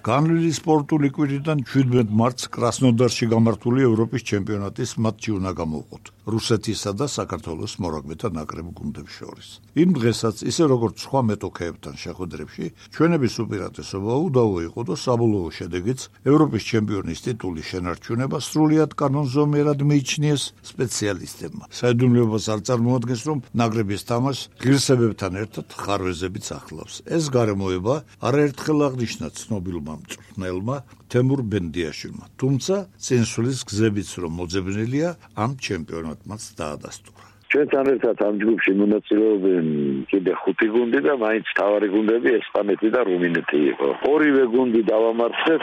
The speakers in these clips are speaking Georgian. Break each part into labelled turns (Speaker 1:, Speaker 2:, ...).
Speaker 1: განვლილი სპორტული კვირიდან 17 მარტს კრასნოდარში გამართული ევროპის ჩემპიონატის მატჩი უნდა გამოვყოთ რუსეთისა და საქართველოს მორაგბეთა ნაკრებ გუნდებს შორის. იმ დღესაც, ისე როგორც სხვა მეტოქეებთან შეხვედრებში, ჩვენების უპირატესობა უდავო იყო და საბოლოო შედეგიც ევროპის ჩემპიონის ტიტულის შენარჩუნება სრულიად კანონზომიერად მიიჩნიეს სპეციალისტებმა. საიდუმლოებას არ წარმოადგენს, რომ ნაკრების თამაშს ღირსებებთან ერთად ხარვეზებიც ახლავს. ეს გარემოება არაერთხელ აღნიშნა ცნობილმა მწვრთნელმა თემურ ბენდიაშვილმა, თუმცა წინსვლის გზებიც რომ მოძებნილია ამ ჩემპიონატმაც დაადასტურა.
Speaker 2: ჩვენთან ერთად ამ ჯგუფში მონაწილეობენ კიდე 5 გუნდი და მაინც თავარი გუნდები ესპანეთი და რუმინეთი იყო. ორივე გუნდი დავამარცხეთ,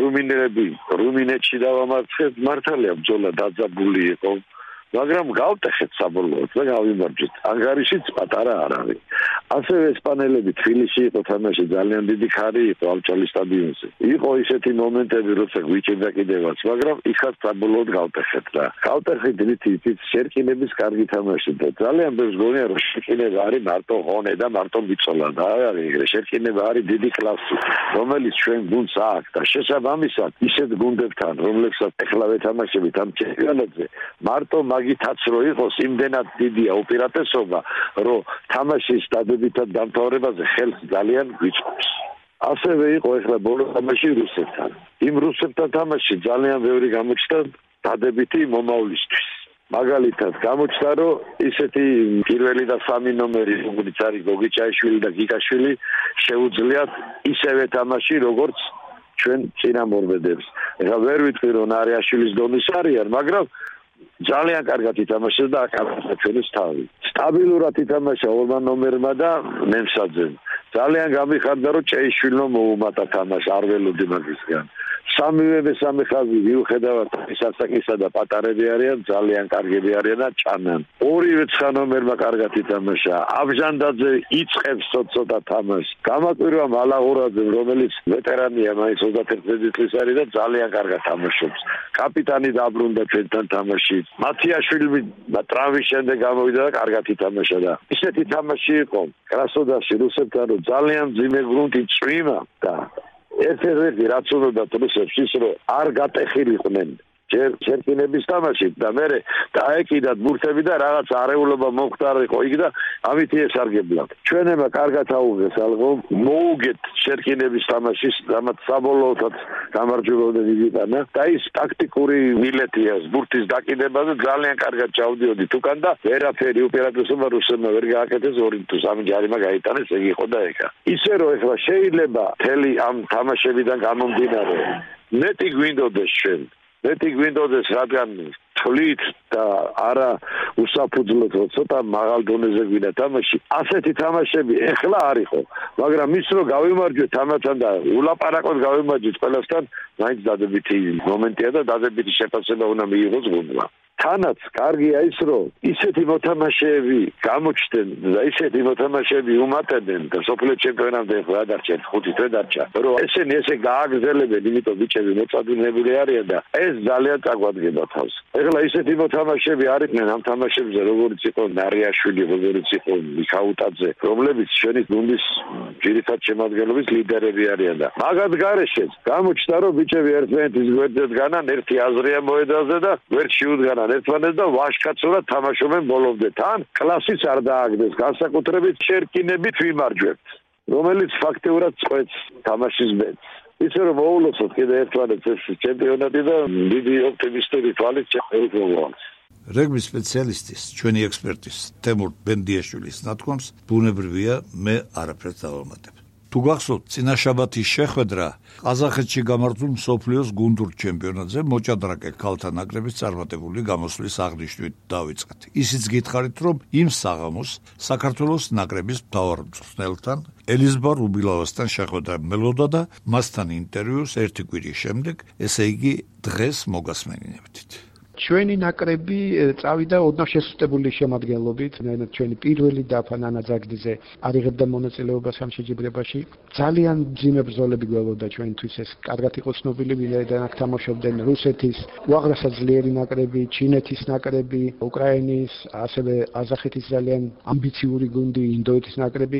Speaker 2: რუმინეთში დავამარცხეთ, მართალია ბრძოლა დაძაბული იყო. მაგრამ გავტეხეთ საბოლოოდ და გავიმარჯვეთ. ანგარიშიც პატარა არ არის. ასევე ესპანელები თბილისში იყო თამაში, ძალიან დიდი ხარი იყო ავჭალის სტადიონზე. იყო ისეთი მომენტები, როცა გვიჭირდა კიდევაც, მაგრამ იქაც საბოლოოდ გავტეხეთ და გავტეხით რითიც შერკინების კარგი თამაში და ძალიან ბევრს გონია, რომ შერკინება არის მარტო ღონე და მარტო ბიცოლა და არის შერკინება არის დიდი კლასი, რომელიც ჩვენ გუნდს აქვს და შესაბამისად ისეთ გუნდებთან, რომლებსაც ეხლა ვეთამაშებით ამ ჩემპიონატზე, მარტო მაგითაც რო იყოს იმდენად დიდია უპირატესობა, რომ თამაშის დადებითად დამთავრებაზე ხელს ძალიან გვიწყობს. ასევე იყო ეხლა ბოლო თამაში რუსეთთან. იმ რუსეთთან თამაში ძალიან ბევრი გამოჩნდა დადებითი მომავლისთვის. მაგალითად გამოჩნდა, რომ ისეთი პირველი და 3 ნომერი, როგორც არის გოგიჩაიშვილი და გიკაშვილი, შეუძლიათ ისევე თამაში, როგორც ჩვენ წინამორბედებს. ეხლა ვერ ვიტყვი, რომ ნარიაშვილის დონის არიან, მაგრამ ძალიან კარგად ითამაშეს და აკამათა ჩვენს თავი. სტაბილურად ითამაშა ორმა ნომერმა და მემსაძემ. ძალიან გამიხარდა, რომ ჭეიშვილმა მოუმატა თამაში, არ ველოდი მაგისგან. სამივე მესამე ხაზი მიუხედავად სასაკისა და პატარები არიან, ძალიან კარგები არიან და čanan. ორივე 9 ნომერმა კარგად ითამაშა. აბჟანდაძე იწყებს ცოტა თამაშს. გამაკვირვა მალაღურაძემ, რომელიც ვეტერანია, მაინც 21 წლის არის და ძალიან კარგად თამაშობს. კაპიტანი დაბრუნდა ჩვენთან თამაში. მათიაშვილი ტრავმის შემდეგ გამოვიდა და კარგად ითამაშა და ისეთი თამაში იყო კრასნოდარში რუსეთთან, რომ ძალიან მძიმე გრუნტი წვიმა და ერთ-ერთი რაც უნდა რუსებს ის რომ არ გატეხილიყვნენ შერკინების თამაში და მე დაეკიდათ ბურთები და რაღაც არეულობა მომხდარიყო იქ და ამით ესარგებლად. ჩვენებმა კარგად აუღეს ალღო, მოუგეთ შერკინების თამაშის, რამაც საბოლოოდაც გამარჯვებოდნენ იგიტანა და ის ტაქტიკური მილეტია ბურთის დაკიდებაზე ძალიან კარგად ჩავდიოდით უკან და ვერაფერი უპირატესობა რუსებმა ვერ გააკეთეს 2 თუ 3 ჯარიმა გაიტანეს, ეგ იყო და ეხა. ისე რომ ეხლა შეიძლება თელი ამ თამაშებიდან გამომდინარე მეტი გვინდოდეს ჩვენ მეტი გვინდოდეს რადგან თვლით და არა უსაფუძვლოდ ცოტა მაღალ დონეზე გვინდა თამაში. ასეთი თამაშები ეხლა არ იყო, მაგრამ ის რომ გავიმარჯვეთ თამაშთან და ულაპარაკოდ გავიმარჯვეთ ყველასთან, მაინც დადებითი მომენტია და დადებითი შეფასება უნდა მიიღოს გუნდმა. თანაც კარგია ის რომ ისეთი მოთამაშეები გამოჩნდნენ და ისეთი მოთამაშეები უმატებენ და სოფლიო ჩემპიონატზე ხო დარჩენ 5 თვე დარჩა რომ ესენი ესე გააგრძელებენ, იმიტომ ბიჭები მოწადინებული არიან და ეს ძალიან წაგვადგება თავს. ეხლა ისეთი მოთამაშეები არიდნენ ამ თამაშებზე, როგორც იყო ნარიაშვილი, როგორც იყო მიხაუტაძე, რომლებიც ჩვენი გუნდის ძირითად შემადგენლობის ლიდერები არიან და მაგათ გარეშეც გამოჩნდა რომ ბიჭები ერთმანეთის გვერდზე დგანან, ერთი აზრია მოედაზე და გვერდში უდგანან ერთმანეთს და ვაშკაცურად თამაშობენ ბოლომდე. თან კლასიც არ დააგდეს, განსაკუთრებით შერკინებით ვიმარჯვებთ, რომელიც ფაქტიურად წყვეტს თამაშის ბედს. ისე რომ მოულოცოთ კიდე ერთმანეთს ეს ჩემპიონატი და დიდი ოპტიმისტური თვალით შეგვიძლია.
Speaker 1: რეგბის სპეციალისტის, ჩვენი ექსპერტის თემურ ბენდიაშვილის ნათქვამს ბუნებრივია მე არაფერს დავამატებ. თუ გახსოვთ, წინაშაბათის შეხვედრა ყაზახეთში გამართულ მსოფლიოს გუნდურ ჩემპიონატზე მოჭადრაკე ქალთა ნაკრების წარმატებული გამოსვლის აღნიშვნით დავიწყეთ. ისიც გითხარით, რომ იმ საღამოს საქართველოს ნაკრების მთავარ მწვრთნელთან ელიზბარ უბილავასთან შეხვედრა მელოდა და მასთან ინტერვიუს 1 კვირის შემდეგ, ესე იგი დღეს მოგასმენინებთ.
Speaker 3: ჩვენი ნაკრები წავიდა ოდნავ შესუსტებული შემადგენლობით, ჩვენი პირველი დაფა ნანა ძაგდიძე არიღებდა მონაწილეობას ამ შეჯიბრებაში. ძალიან მძიმე ბრძოლები გველოდა ჩვენთვის, ეს კარგად იყო ცნობილი, ვინაიდან აქ თამაშობდნენ რუსეთის უაღრესად ძლიერი ნაკრები, ჩინეთის ნაკრები, უკრაინის, ასევე ყაზახეთის ძალიან ამბიციური გუნდი, ინდოეთის ნაკრები.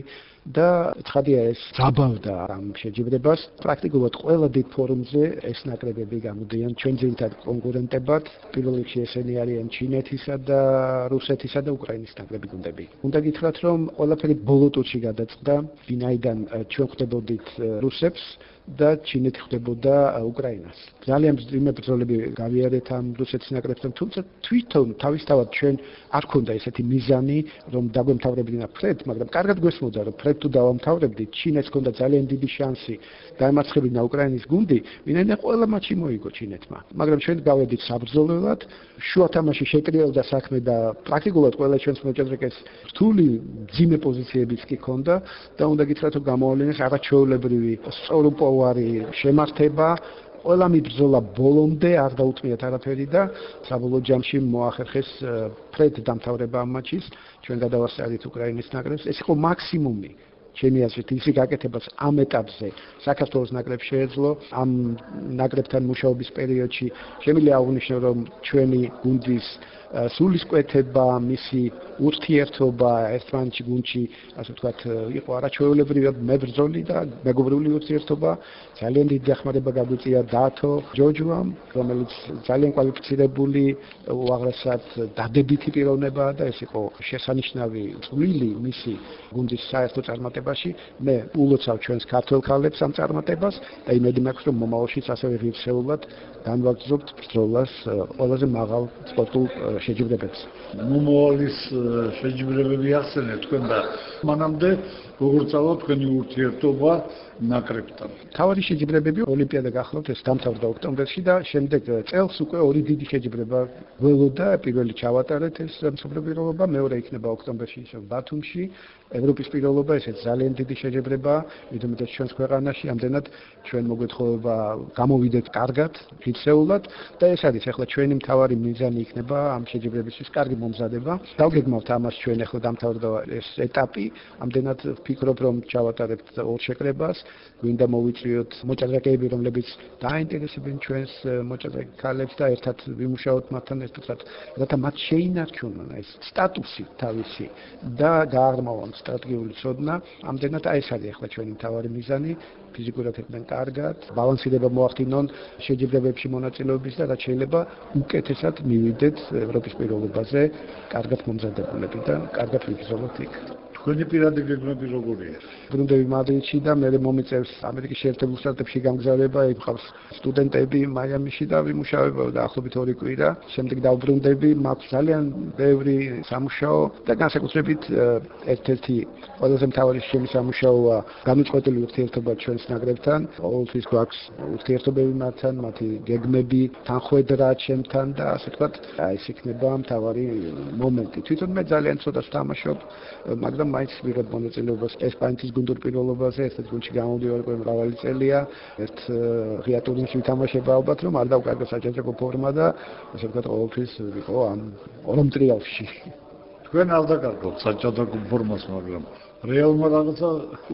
Speaker 3: და ცხადია ეს ძაბავდა ამ შეჯიბრებას. პრაქტიკულად ყველა დიდ ფორუმზე ეს ნაკრებები გამოდიან ჩვენ ძირითად კონკურენტებად. პირველ რიგში ესენი არიან ჩინეთისა და რუსეთისა და უკრაინის ნაკრები გუნდები. უნდა გითხრათ, რომ ყველაფერი ბოლო ტურში გადაწყდა, ვინაიდან ჩვენ ხვდებოდით რუსებს და ჩინეთი ხვდებოდა უკრაინას. ძალიან მძიმე ბრძოლები გავიარეთ ამ რუსეთის ნაკრებთან, თუმცა თვითონ თავისთავად ჩვენ არ ქონდა ესეთი მიზანი, რომ დაგვემთავრებინა ფრედ, მაგრამ კარგად გვესმოდა, რომ ფრედ თუ დავამთავრებდით, ჩინეთს ქონდა ძალიან დიდი შანსი დაემარცხებინა უკრაინის გუნდი, ვინაიდან ყველა მატჩი მოიგო ჩინეთმა. მაგრამ ჩვენ გავედით საბრძოლველად, შუა თამაში შეკრიელდა საქმე და პრაქტიკულად ყველა ჩვენს მოჭადრაკეს რთული მძიმე პოზიციებიც კი ქონდა და უნდა გითხრათ, რომ გამოავლინეს არაჩვეულებრივი სწორუპოვარი შემართება. ყველა მიბრძოლა ბოლომდე არ დაუთმიათ არაფერი და საბოლოო ჯამში მოახერხეს ფრედ დამთავრება ამ მატჩის. ჩვენ გადავასწარით უკრაინის ნაკრებს. ეს იყო მაქსიმუმი. ჩემი აზრით, ისი გაკეთებას ამ ეტაპზე საქართველოს ნაკრებს შეეძლო. ამ ნაკრებთან მუშაობის პერიოდში შემიძლია აღვნიშნო, რომ ჩვენი გუნდის სულისკვეთება, მისი ურთიერთობა ერთმანეთში გუნდში, ასე ვთქვათ, იყო არაჩვეულებრივად მებრძოლი და მეგობრული ურთიერთობა. ძალიან დიდი დახმარება გაგვიწია დათო ჯოჯუამ, რომელიც ძალიან კვალიფიცირებული, უაღრესად დადებითი პიროვნებაა და ეს იყო შესანიშნავი წვლილი მისი გუნდის საერთო წარმატებაში. მე ულოცავ ჩვენს ქართველ ქალებს ამ წარმატებას და იმედი მაქვს, რომ მომავალშიც ასევე ღირსეულად განვაგრძობთ ბრძოლას ყველაზე მაღალ სპორტულ შეჯიბრებებს.
Speaker 1: მომავალის შეჯიბრებები ახსენეთ თქვენ და მანამდე როგორ წავა თქვენი ურთიერთობა ნაკრებთან.
Speaker 3: თავარი შეჯიბრებები ოლიმპიადა გახლავთ, ეს დამთავრდა ოქტომბერში და შემდეგ წელს უკვე ორი დიდი შეჯიბრება გველოდა. პირველი ჩავატარეთ ეს მსოფლიო პირველობა, მეორე იქნება ოქტომბერში ისევ ბათუმში. ევროპის პირველობა, ესეც ძალიან დიდი შეჯიბრება, მithumetes ჩვენს ქვეყანაში, ამდენად ჩვენ მოგვეთხოვება გამოვიდეთ კარგად, ფიქსეულად და ეს არის ახლა ჩვენი მთავარი მიზანი იქნება ამ შეჯიბრებისთვის კარგი მომზადება. დავგეგმავთ ამას ჩვენ ახლა დამთავრდა ეს ეტაპი, ამდენად ვფიქრობ, რომ ჩავატარებთ ორ შეკრებას, გვინდა მოვიწვიოთ მოჭადრაკეები, რომლებიც დაინტერესებენ ჩვენს მოჭადრაკე ქალებს და ერთად ვიმუშაოთ მათთან ერთად, რათა მათ შეინარჩუნონ ეს სტატუსი თავისი და გააღრმავონ სტრატეგიული ცოდნა. ამდენად ეს არის ახლა ჩვენი მთავარი მიზანი, ფიზიკურად იყვნენ კარგად, ბალანსირება მოახდინონ შეჯიბრებებში მონაწილეობის და რაც შეიძლება უკეთესად მივიდეთ ევროპის პირველობაზე, კარგად მომზადებულები და კარგად ვიბრძოლოთ იქ.
Speaker 1: თქვენი პირადი გეგმები როგორია?
Speaker 3: ბრუნდები მადრიდში და მე მომიწევს ამერიკის შეერთებულ შტატებში გამგზავრება, იქ მყავს სტუდენტები მაიამიში და ვიმუშავებ დაახლოებით 2 კვირა. შემდეგ დავბრუნდები, მაქვს ძალიან ბევრი სამუშაო და განსაკუთრებით ერთ-ერთი ყველაზე მთავარი ჩემი სამუშაოა განუწყვეტელი ურთიერთობა ჩვენს ნაკრებთან. ყოველთვის გვაქვს ურთიერთობები მათთან, მათი გეგმები, თანხვედრა ჩემთან და ასე ვთქვათ, ეს იქნება მთავარი მომენტი. თვითონ მე ძალიან ცოტა ვთამაშობ, მაგრამ მაინც ვიღებ მონაწილეობას ესპანეთის გუნდურ პირველობაზე, ერთ გუნდში გამოვდივარ უკვე მრავალი წელია, ერთ ღია ტურნირში ვითამაშება ალბათ, რომ არ დავკარგო საჭადრაკო ფორმა და ასე ვთქვათ, ყოველთვის ვიყო ამ ორ ტრიალში.
Speaker 1: თქვენ არ დაკარგოთ საჭადრაკო ფორმას, მაგრამ რეალმა რაღაცა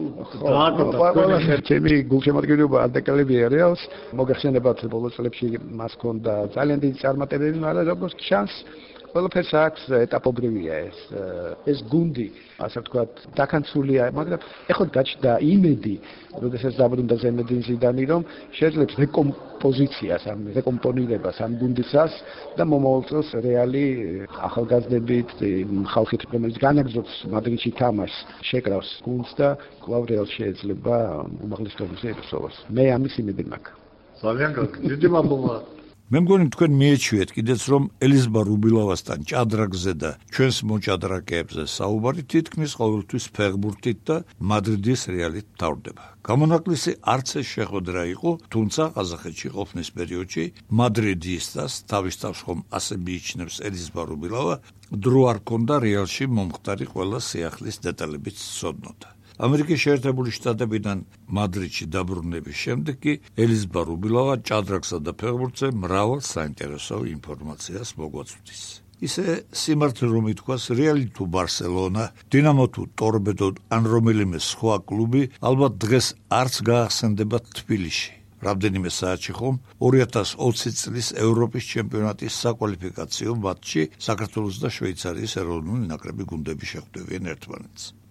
Speaker 1: დააკარგა.
Speaker 3: ჩემი გულშემატკივრობა არ დაკარგებია რეალს, მოგეხსენებათ ბოლო წლებში მას ჰქონდა ძალიან დიდი წარმატებები, მაგრამ როგორც ჩანს ყველაფერს აქვს ეტაპობრივია ეს გუნდი, ასე ვთქვათ, დაკანცულია, მაგრამ ეხლა გაჩნდა იმედი, როდესაც დაბრუნდა ზენედინ ზიდანი, რომ შეძლებს რეკომპოზიციას, ამ რეკომპონირებას ამ გუნდისას და მომავალ წელს რეალი ახალგაზრდებით, ხალხით, რომელიც განაგრძობს მადრიდში თამაშს, შეკრავს გუნდს და კვლავ რეალს შეეძლება უმაღლეს დონეზე ებრძოლოს. მე ამის იმედი მაქვს.
Speaker 1: ძალიან კარგი. დიდი მადლობა.
Speaker 4: მე მგონი თქვენ მიეჩვიეთ კიდეც რომ ელიზბარ უბილავასთან ჭადრაკზე და ჩვენს მოჭადრაკეებზე საუბარი თითქმის ყოველთვის ფეხბურთით და მადრიდის რეალით მთავრდება. გამონაკლისი არც ეს შეხვედრა იყო, თუმცა ყაზახეთში ყოფნის პერიოდში მადრიდისტას თავის თავს ხომ ასე მიიჩნევს ელიზბარ უბილავა, დრო არ ჰქონდა რეალში მომხდარი ყველა სიახლის დეტალებიც ცოდნოდა. ამერიკის შეერთებული შტატებიდან მადრიდში დაბრუნების შემდეგ კი ელიზბარ უბილავა ჭადრაკსა და ფეხბურთზე მრავალ საინტერესო ინფორმაციას მოგვაწვდის. ისე სიმართლე რომ ითქვას, რეალი თუ ბარსელონა, დინამო თუ ტორპედო ან რომელიმე სხვა კლუბი ალბათ დღეს არც გაახსენდება თბილისში. რამდენიმე საათში ხომ 2020 წლის ევროპის ჩემპიონატის საკვალიფიკაციო მატჩი საქართველოს და შვეიცარიის ეროვნული ნაკრები გუნდები შეხვდებიან ერთმანეთს.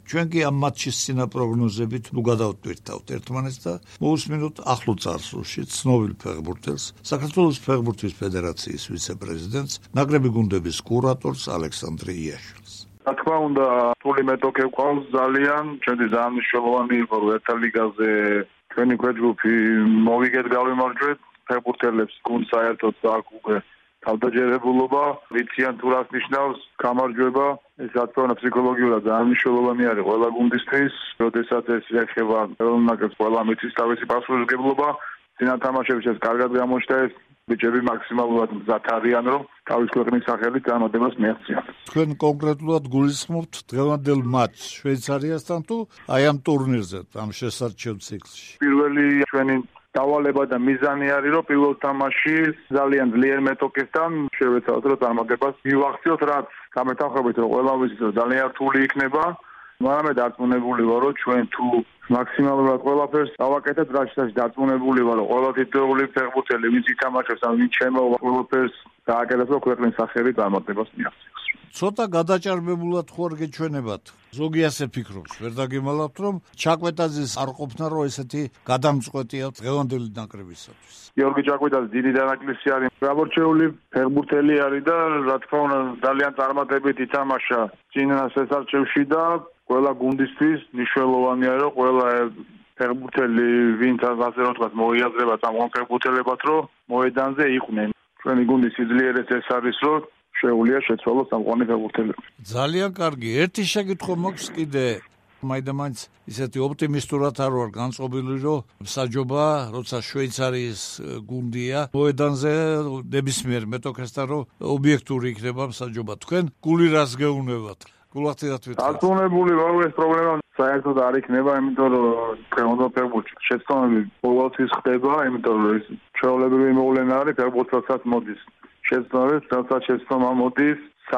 Speaker 1: ჩვენ კი ამ მატჩის წინა პროგნოზებით გადავტვირთავთ ერთმანეთს და მოусმინოთ ახლო წარსულში ცნობილ ფეხბურთელს, საქართველოს ფეხბურთის ფედერაციის ვიცე-პრეზიდენტს, ნაკრები გუნდების კურატორს ალექსანდრე იაშვილს.
Speaker 5: რა თქმა უნდა, რთული მეტოქე გვყავს ძალიან, ჩვენთვის ძალიან მნიშვნელოვანი იყო ერთა ლიგაზე ჩვენი ქვეჯგუფი მოვიგეთ გავიმარჯვეთ, ფეხბურთელებს გუნდ საერთოდ აქვს უკვე თავდაჯერებულობა, ვიციან თუ რას ნიშნავს გამარჯვება, ეს რა თქმა უნდა ფსიქოლოგიურად ძალიან მნიშვნელოვანი არის ყველა გუნდისთვის, როდესაც ეს ეხება ეროვნულ ნაკრებს, ყველა მიწის თავისი პასუხისმგებლობა, წინა თამაშებშიც კარგად გამოჩნდა ეს ბიჭები მაქსიმალურად მზად არიან, რომ თავის ქვეყნის სახელით წარმატებას მიაღწიონ.
Speaker 1: თქვენ კონკრეტულად გულისხმობთ დღევანდელ მატჩს შვეიცარიასთან თუ აი ამ ტურნირზე, ამ შესარჩევ ციკლში?
Speaker 5: პირველი ჩვენი დავალება და მიზანი არის, რომ პირველ თამაში ძალიან ძლიერ მეტოქესთან შევეცადოთ, რომ წარმატებას მივაღწიოთ, რაც გამეთანხმებით, რომ ყველა ვიცით, რომ ძალიან რთული იქნება. მაგრამ მე დარწმუნებული ვარ, რომ ჩვენ თუ მაქსიმალურად ყველაფერს დავაკეთებთ, რასაც დარწმუნებული ვარ, რომ ყველა თითოეული ფეხბურთელი, ვინც ითამაშებს, ან ვინც შემოვა ყველაფერს დააკეთებს, რომ ქვეყნის სახელი წარმატებას მიაღწიოს.
Speaker 1: ცოტა გადაჭარბებულად ხო არ გეჩვენებათ? ზოგი ასე ფიქრობს, ვერ დაგემალავთ, რომ ჩაკვეტაძის არ ყოფნა, რომ ესეთი გადამწყვეტია დღევანდელი ნაკრებისათვის.
Speaker 5: გიორგი ჩაკვეტაძე დიდი დანაკლისი არის, გამორჩეული ფეხბურთელი არის და რა თქმა უნდა ძალიან წარმატებით ითამაშა წინა შესარჩევში და ყველა გუნდისთვის მნიშვნელოვანია, რომ ყველა ფეხბურთელი, ვინც ასე რომ თქვა, მოიაზრება წამყვან ფეხბურთელებად, რომ მოედანზე იყვნენ. ჩვენი გუნდის სიძლიერეც ეს არის, რომ შეუძლია შეცვალოს წამყვანი ფეხბურთელები.
Speaker 1: ძალიან კარგი. ერთი შეკითხვა მაქვს კიდე. მაინც ისეთი ოპტიმისტურად არ ვარ განწყობილი, რომ საჯობა, როცა შვეიცარიის გუნდია, მოედანზე ნებისმიერ მეტოქესთან, რომ ობიექტური იქნება საჯობა. თქვენ გული რას გეუნებათ? გულახდილად ვიტყვით.
Speaker 5: დარწმუნებული ვარ, ეს პრობლემა საერთოდ არ იქნება, იმიტომ რომ დღევანდელ ფეხბურთში შეცდომები ყოველთვის ხდება, იმიტომ რომ ეს ჩვეულებრივი მოვლენა არის, ფეხბურთსაც მოდის შეცდომებს, სადაც შეცდომა მოდის,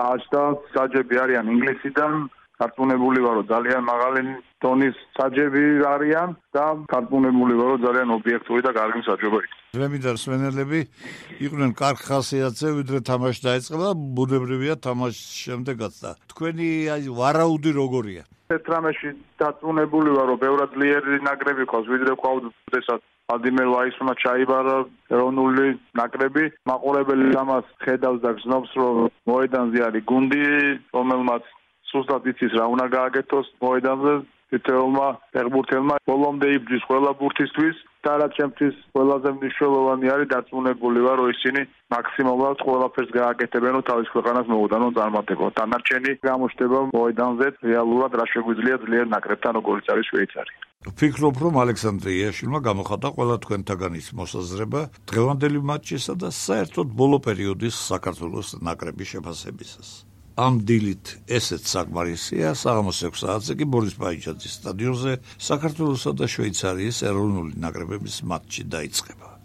Speaker 5: საჯები არიან ინგლისიდან, დარწმუნებული ვარ, რომ ძალიან მაღალი დონის საჯები არიან და დარწმუნებული ვარ, რომ ძალიან ობიექტური და კარგი საჯობა იქნება.
Speaker 1: ძველი სვენელები იყვნენ კარგ ხასიათზე, ვიდრე თამაში დაიწყება, ბუნებრივია თამაშის შემდეგაც და თქვენი აი ვარაუდი როგორია?
Speaker 5: 18-ში დარწმუნებული ვარ, რომ ბევრად ძლიერი ნაკრები ყავს, ვიდრე ყავდა ვალდიმერ ვაისმა ჩაიბარა ეროვნული ნაკრები. მაყურებელი ამას ხედავს და გრძნობს, რომ მოედანზე არის გუნდი, რომელმაც სუსტად იცის რა უნდა გააკეთოს მოედანზე. თითოეულმა ფეხბურთელმა ბოლომდე იბრძვის ყველა ბურთისთვის და რაც ჩემთვის ყველაზე მნიშვნელოვანი არის, დარწმუნებული ვარ, რომ ისინი მაქსიმალურად ყველაფერს გააკეთებენ, რომ თავის ქვეყანას მოუდანონ წარმატება. დანარჩენი გამოჩნდება მოედანზე რეალურად რა შეგვიძლია ძლიერ ნაკრებთან, როგორც არის შვეიცარია.
Speaker 1: ვფიქრობ, რომ ალექსანდრე იაშვილმა გამოხატა ყველა თქვენთაგანის მოსაზრება დღევანდელი მატჩისა და საერთოდ ბოლო პერიოდის საქართველოს ნაკრების შეფასებისას. ამ დილით ესეც საკმარისია, საღამოს 6 საათზე კი ბორის ბაიჯაძის სტადიონზე საქართველოსა და შვეიცარიის ეროვნული ნაკრებების მატჩი დაიწყება.